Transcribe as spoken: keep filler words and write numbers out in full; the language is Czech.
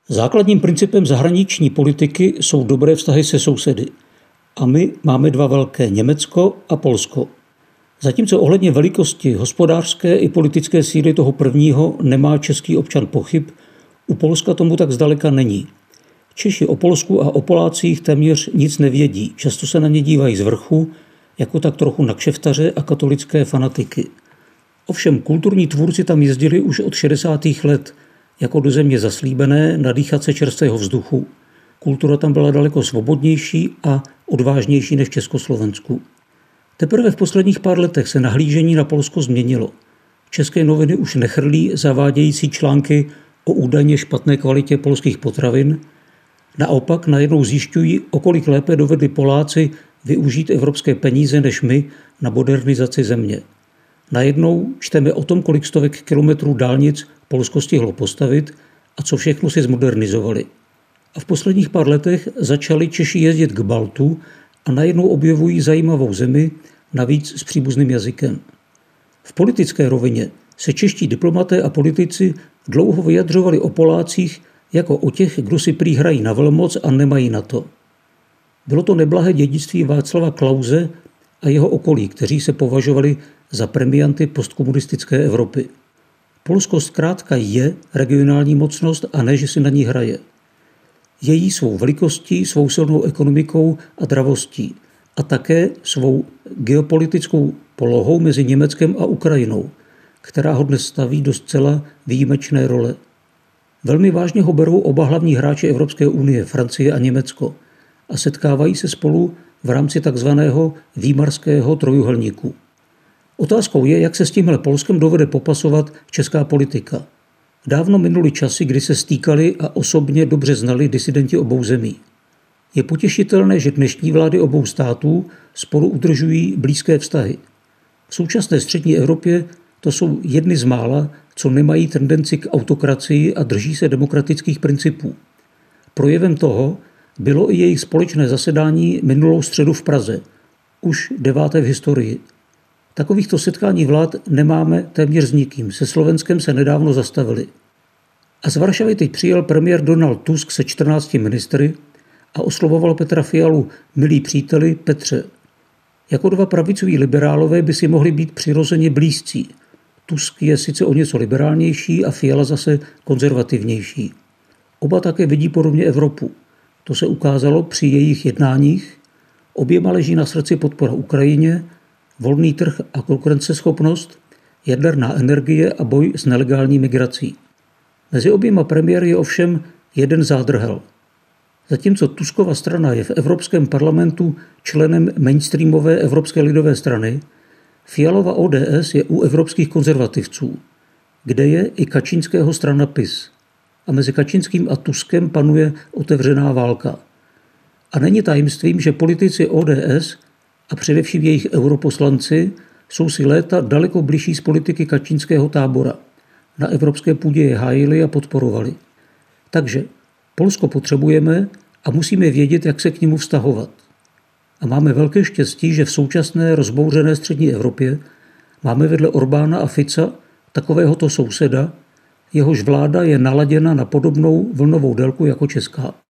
Základním principem zahraniční politiky jsou dobré vztahy se sousedy. A my máme dva velké, Německo a Polsko. Zatímco ohledně velikosti hospodářské i politické síly toho prvního nemá český občan pochyb, u Polska tomu tak zdaleka není. Češi o Polsku a o Polácích téměř nic nevědí, často se na ně dívají z vrchu, jako tak trochu na kšeftaře a katolické fanatiky. Ovšem kulturní tvůrci tam jezdili už od šedesátých let, jako do země zaslíbené, nadýchat se čerstvého vzduchu. Kultura tam byla daleko svobodnější a odvážnější než v Československu. Teprve v posledních pár letech se nahlížení na Polsko změnilo. České noviny už nechrlí zavádějící články o údajně špatné kvalitě polských potravin. Naopak najednou zjišťují, o kolik lépe dovedli Poláci využít evropské peníze než my na modernizaci země. Najednou čteme o tom, kolik stovek kilometrů dálnic Polsko stihlo postavit a co všechno si zmodernizovali. A v posledních pár letech začali Češi jezdit k Baltu a najednou objevují zajímavou zemi, navíc s příbuzným jazykem. V politické rovině se čeští diplomaté a politici dlouho vyjadřovali o Polácích jako o těch, kdo si prý hrají na velmoc a nemají na to. Bylo to neblahé dědictví Václava Klause a jeho okolí, kteří se považovali za premianty postkomunistické Evropy. Polsko zkrátka je regionální mocnost a ne, že si na ní hraje. Její svou velikostí, svou silnou ekonomikou a dravostí a také svou geopolitickou polohou mezi Německem a Ukrajinou, která ho dnes staví do zcela výjimečné role. Velmi vážně ho berou oba hlavní hráči Evropské unie, Francie a Německo, a setkávají se spolu v rámci takzvaného výmarského trojúhelníku. Otázkou je, jak se s tímhle Polskem dovede popasovat česká politika. Dávno minuly časy, kdy se stýkali a osobně dobře znali disidenti obou zemí. Je potěšitelné, že dnešní vlády obou států spolu udržují blízké vztahy. V současné střední Evropě to jsou jedny z mála, co nemají tendenci k autokracii a drží se demokratických principů. Projevem toho bylo i jejich společné zasedání minulou středu v Praze, už deváté v historii. Takovýchto setkání vlád nemáme téměř s nikým. Se Slovenskem se nedávno zastavili. A z Varšavy teď přijel premiér Donald Tusk se čtrnácti ministry a oslovoval Petra Fialu milí příteli Petře. Jako dva pravicoví liberálové by si mohli být přirozeně blízcí. Tusk je sice o něco liberálnější a Fiala zase konzervativnější. Oba také vidí podobně Evropu. To se ukázalo při jejich jednáních. Oběma leží na srdci podpora Ukrajině, volný trh a konkurenceschopnost, jaderná energie a boj s nelegální migrací. Mezi oběma premiéry je ovšem jeden zádrhel. Zatímco Tuskova strana je v Evropském parlamentu členem mainstreamové Evropské lidové strany, Fialova O D S je u evropských konzervativců, kde je i Kačínského strana PiS. A mezi Kačínským a Tuskem panuje otevřená válka. A není tajemstvím, že politici O D S a především jejich europoslanci jsou si léta daleko bližší z politiky kačínského tábora. Na evropské půdě je hájili a podporovali. Takže Polsko potřebujeme a musíme vědět, jak se k němu vztahovat. A máme velké štěstí, že v současné rozbouřené střední Evropě máme vedle Orbána a Fica takovéhoto souseda, jehož vláda je naladěna na podobnou vlnovou délku jako česká.